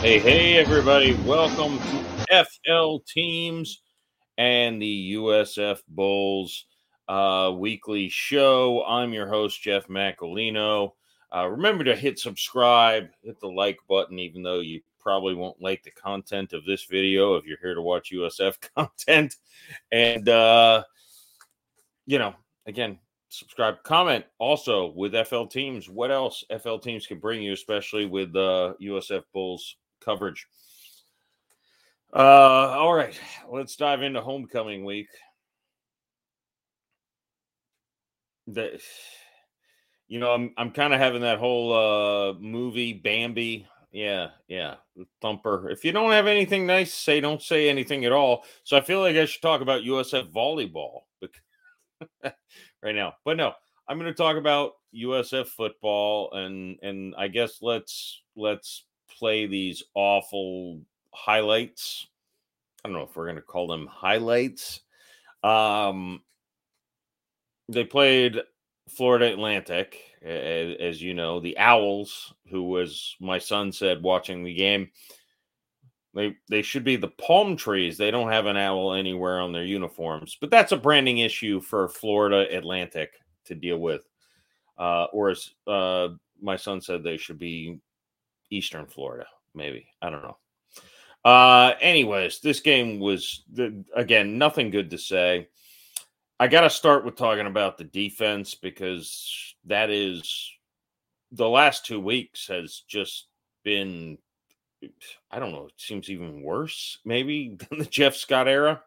Hey, everybody. Welcome to FL Teams and the USF Bulls weekly show. I'm your host, Jeff Macolino. Remember to hit subscribe, hit the like button, even though you probably won't like the content of this video if you're here to watch USF content. And, again, subscribe, comment also with FL Teams. What else FL Teams can bring you, especially with USF Bulls coverage. All right, let's dive into homecoming week. I'm kind of having that whole movie Bambi. Yeah, Thumper. If you don't have anything nice to say, don't say anything at all. So I feel like I should talk about USF volleyball right now. But no, I'm going to talk about USF football, and I guess let's play these awful highlights. I don't know if we're going to call them highlights. They played Florida Atlantic, as you know, the Owls, who, as my son said watching the game, they should be the palm trees. They don't have an owl anywhere on their uniforms, but that's a branding issue for Florida Atlantic to deal with. Or as my son said, they should be Eastern Florida, maybe. I don't know. Anyways, this game was, again, nothing good to say. I got to start with talking about the defense because that is, the last 2 weeks has just been, I don't know, it seems even worse maybe than the Jeff Scott era.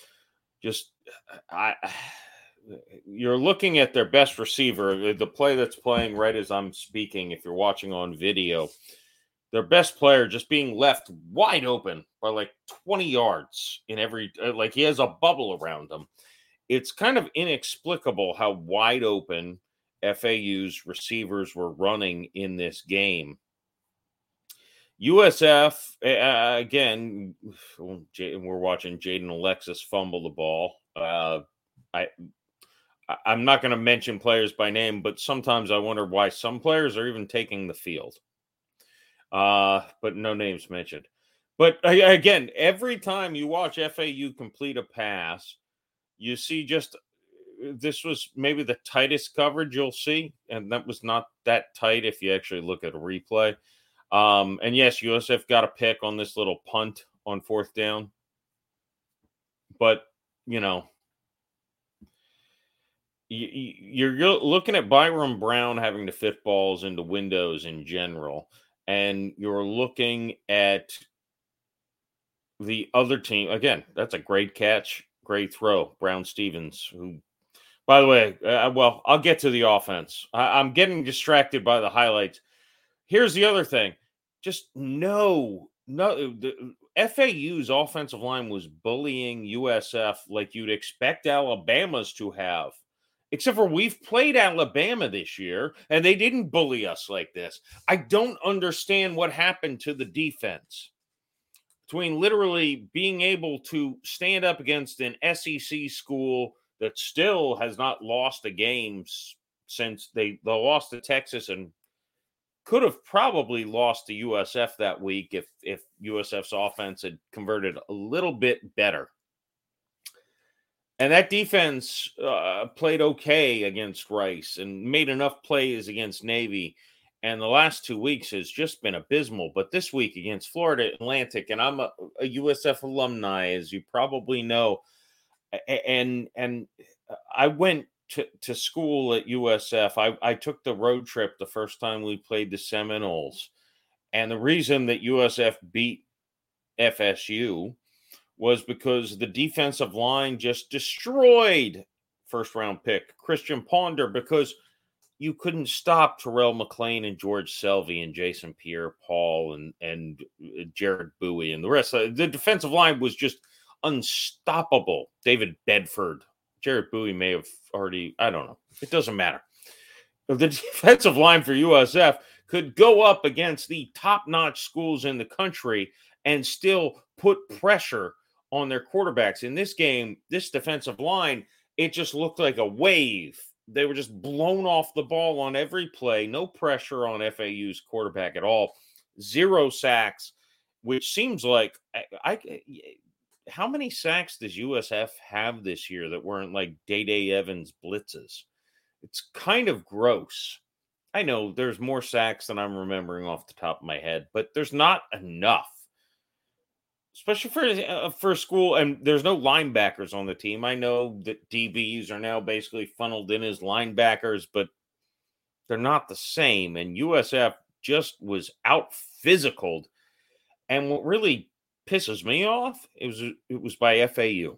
You're looking at their best receiver, the play that's playing right as I'm speaking, if you're watching on video, their best player just being left wide open by like 20 yards in every, like he has a bubble around him. It's kind of inexplicable how wide open FAU's receivers were running in this game. USF, again, we're watching Jaden Alexis fumble the ball. I'm not going to mention players by name, but sometimes I wonder why some players are even taking the field. But no names mentioned. But again, every time you watch FAU complete a pass, you see this was maybe the tightest coverage you'll see, and that was not that tight if you actually look at a replay. And yes, USF got a pick on this little punt on 4th down. But, you're looking at Byron Brown having to fit balls into windows in general, and you're looking at the other team. Again, that's a great catch, great throw. Brown Stevens, who, by the way, I'll get to the offense. I'm getting distracted by the highlights. Here's the other thing. Just the FAU's offensive line was bullying USF like you'd expect Alabama's to have. Except for we've played Alabama this year, and they didn't bully us like this. I don't understand what happened to the defense. Between literally being able to stand up against an SEC school that still has not lost a game since they lost to Texas and could have probably lost to USF that week if USF's offense had converted a little bit better. And that defense played okay against Rice and made enough plays against Navy. And the last 2 weeks has just been abysmal. But this week against Florida Atlantic, and I'm a USF alumni, as you probably know, and I went to school at USF. I took the road trip the first time we played the Seminoles. And the reason that USF beat FSU was because the defensive line just destroyed first-round pick Christian Ponder because you couldn't stop Terrell McClain and George Selvey and Jason Pierre-Paul and Jared Bowie and the rest. The defensive line was just unstoppable. David Bedford, Jared Bowie may have already, I don't know. It doesn't matter. The defensive line for USF could go up against the top-notch schools in the country and still put pressure on their quarterbacks. In this game, this defensive line, it just looked like a wave. They were just blown off the ball on every play. No pressure on FAU's quarterback at all. 0 sacks. which seems like how many sacks does USF have this year that weren't like Day Evans blitzes? It's kind of gross. I know there's more sacks than I'm remembering off the top of my head, but there's not enough, especially for school. And there's no linebackers on the team. I know that DBs are now basically funneled in as linebackers, but they're not the same. And USF just was out physicaled. And what really pisses me off it was by FAU.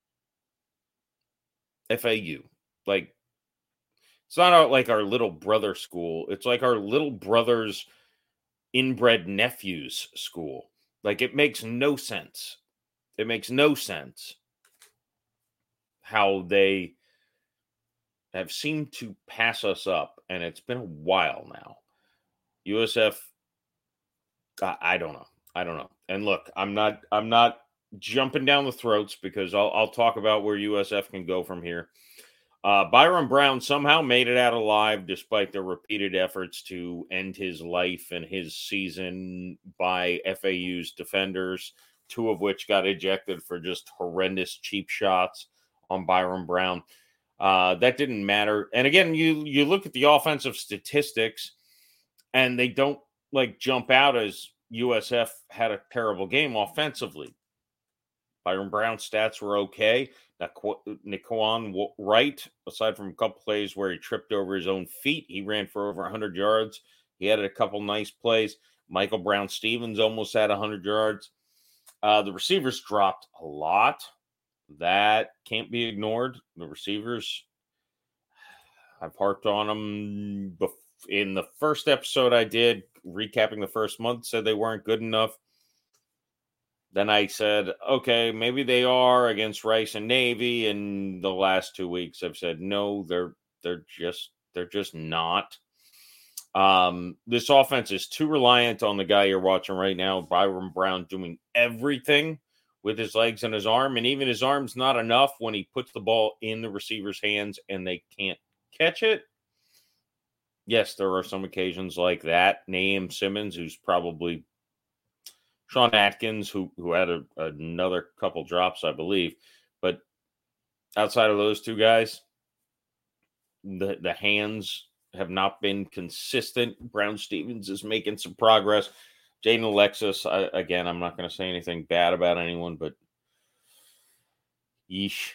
FAU, like it's not like our little brother school. It's like our little brother's inbred nephew's school. Like it makes no sense. It makes no sense how they have seemed to pass us up, and it's been a while now. USF, I don't know. I don't know. And look, I'm not jumping down the throats because I'll talk about where USF can go from here. Byron Brown somehow made it out alive despite the repeated efforts to end his life and his season by FAU's defenders, two of which got ejected for just horrendous cheap shots on Byron Brown. That didn't matter. And again, you look at the offensive statistics, and they don't like jump out as USF had a terrible game offensively. Byron Brown's stats were okay. Naquan Wright, aside from a couple plays where he tripped over his own feet, he ran for over 100 yards. He had a couple nice plays. Michael Brown-Stevens almost had 100 yards. The receivers dropped a lot. That can't be ignored. The receivers, I've harped on them in the first episode I did, recapping the first month, said they weren't good enough. Then I said, okay, maybe they are against Rice and Navy. And the last 2 weeks I've said, no, they're just not. This offense is too reliant on the guy you're watching right now, Byron Brown, doing everything with his legs and his arm. And even his arm's not enough when he puts the ball in the receiver's hands and they can't catch it. Yes, there are some occasions like that. Naeem Simmons, who's probably Sean Atkins, who had another couple drops, I believe. But outside of those two guys, the hands have not been consistent. Brown-Stevens is making some progress. Jaden Alexis, again, I'm not going to say anything bad about anyone, but yeesh.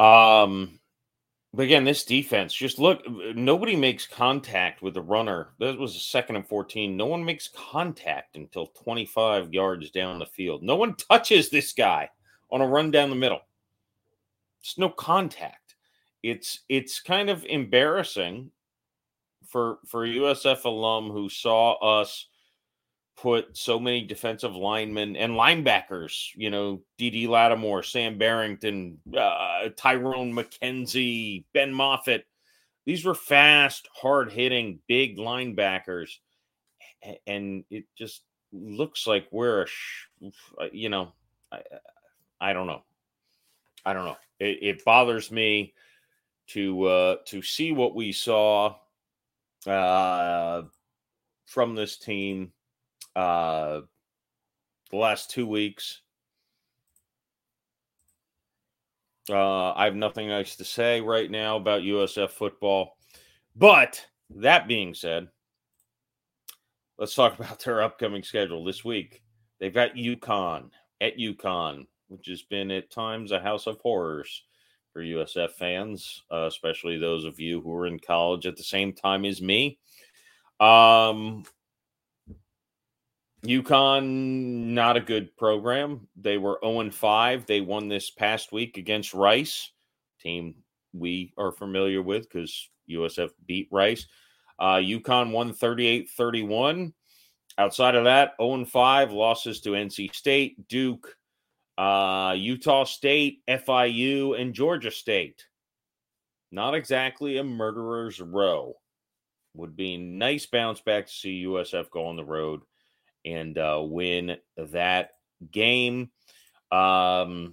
But again, this defense, just look, nobody makes contact with the runner. That was a 2nd and 14. No one makes contact until 25 yards down the field. No one touches this guy on a run down the middle. It's no contact. It's kind of embarrassing for USF alum who saw us put so many defensive linemen and linebackers, D.D. Lattimore, Sam Barrington, Tyrone McKenzie, Ben Moffitt. These were fast, hard-hitting, big linebackers. And it just looks like we're I don't know. I don't know. It bothers me to see what we saw from this team the last 2 weeks. I have nothing nice to say right now about USF football. But that being said, let's talk about their upcoming schedule this week. They've got UConn at UConn, which has been at times a house of horrors for USF fans, especially those of you who were in college at the same time as me. UConn, not a good program. They were 0-5. They won this past week against Rice, team we are familiar with because USF beat Rice. UConn won 38-31. Outside of that, 0-5 losses to NC State, Duke, Utah State, FIU, and Georgia State. Not exactly a murderer's row. Would be a nice bounce back to see USF go on the road and win that game. Let's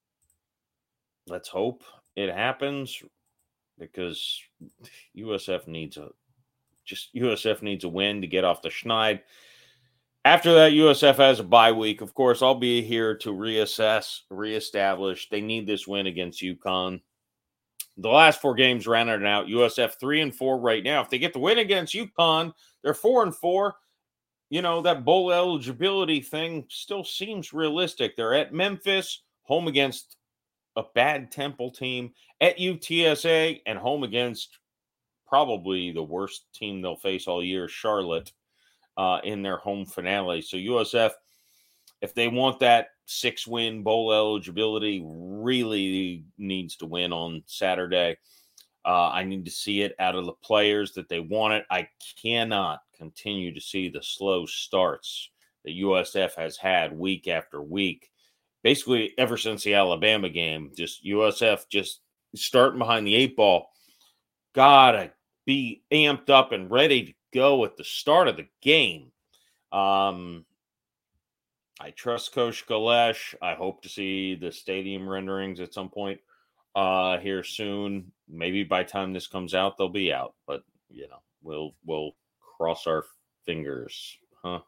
hope it happens because USF needs a win to get off the schneid. After that, USF has a bye week. Of course, I'll be here to reassess, reestablish. They need this win against UConn. The last 4 games rounded out. USF 3-4 right now. If they get the win against UConn, they're 4-4. You know, that bowl eligibility thing still seems realistic. They're at Memphis, home against a bad Temple team, at UTSA, and home against probably the worst team they'll face all year, Charlotte, in their home finale. So USF, if they want that 6-win bowl eligibility, really needs to win on Saturday. I need to see it out of the players that they want it. I cannot continue to see the slow starts that USF has had week after week. Basically, ever since the Alabama game, just USF just starting behind the 8 ball. Gotta be amped up and ready to go at the start of the game. I trust Coach Galesh. I hope to see the stadium renderings at some point here soon. Maybe by the time this comes out, they'll be out. But you know, we'll cross our fingers, huh?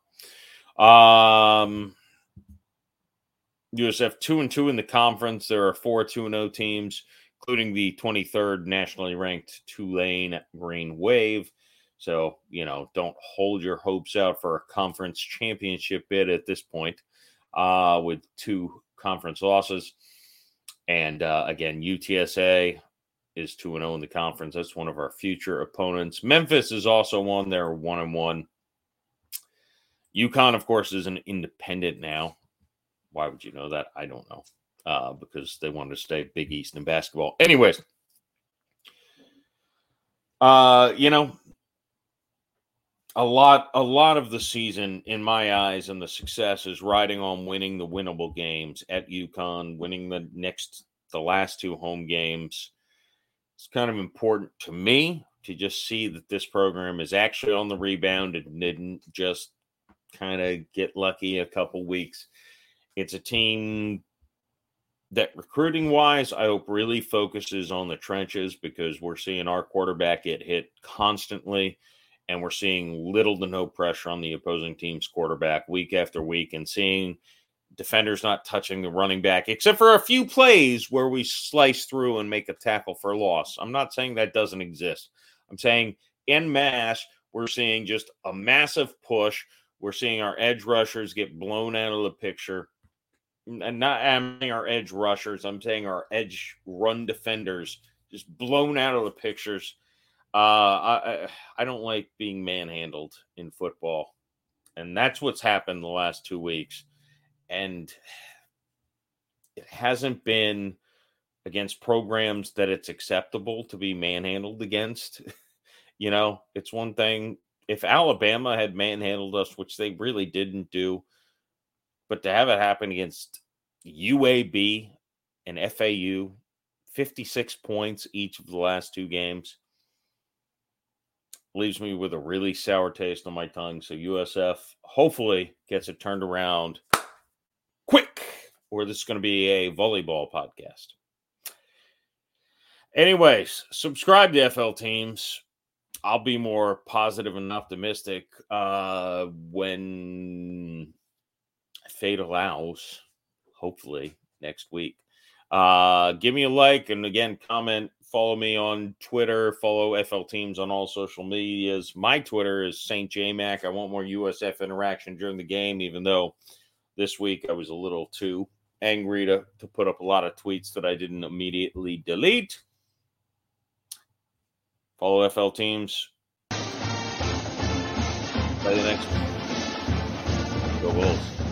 USF 2-2 in the conference. There are 4 2-0 teams, including the 23rd nationally ranked Tulane Green Wave. So, you know, don't hold your hopes out for a conference championship bid at this point with 2 conference losses. And again, UTSA is 2-0 in the conference. That's one of our future opponents. Memphis is also one. They're 1-1. UConn, of course, is an independent now. Why would you know that? I don't know. Because they wanted to stay Big East in basketball. Anyways, you know, a lot of the season, in my eyes, and the success is riding on winning the winnable games at UConn, winning the last 2 home games. It's kind of important to me to just see that this program is actually on the rebound and didn't just kind of get lucky a couple weeks. It's a team that, recruiting-wise, I hope really focuses on the trenches, because we're seeing our quarterback get hit constantly, and we're seeing little to no pressure on the opposing team's quarterback week after week, and seeing defenders not touching the running back, except for a few plays where we slice through and make a tackle for loss. I'm not saying that doesn't exist. I'm saying en masse, we're seeing just a massive push. We're seeing our edge rushers get blown out of the picture. And not I'm saying our edge rushers, I'm saying our edge run defenders just blown out of the pictures. I don't like being manhandled in football. And that's what's happened the last 2 weeks. And it hasn't been against programs that it's acceptable to be manhandled against. You know, it's one thing if Alabama had manhandled us, which they really didn't do, but to have it happen against UAB and FAU, 56 points each of the last 2 games, leaves me with a really sour taste on my tongue. So USF hopefully gets it turned around quick, or this is going to be a volleyball podcast. Anyways, subscribe to FL Teams. I'll be more positive and optimistic when fate allows, hopefully next week. Give me a like, and again, comment, follow me on Twitter, follow FL Teams on all social medias. My Twitter is St. JMac. I want more USF interaction during the game, even though this week I was a little too angry to put up a lot of tweets that I didn't immediately delete. Follow FL Teams. Play the next one. Go Wolves.